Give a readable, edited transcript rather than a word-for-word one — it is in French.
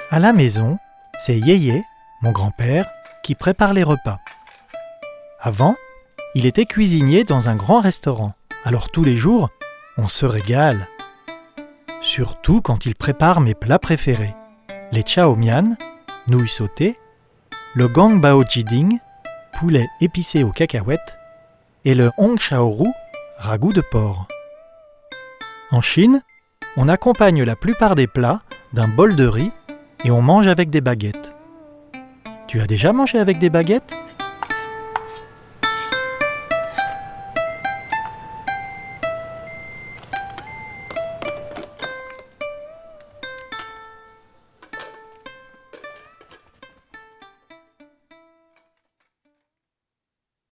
À la maison, c'est Yéyé, mon grand-père, qui prépare les repas. Avant, il était cuisinier dans un grand restaurant. Alors tous les jours, on se régale. Surtout quand il prépare mes plats préférés. Les chao mian, nouilles sautées, le gang bao jiding, poulet épicé aux cacahuètes, et le hong shao ru, ragoût de porc. En Chine, on accompagne la plupart des plats d'un bol de riz et on mange avec des baguettes. Tu as déjà mangé avec des baguettes ?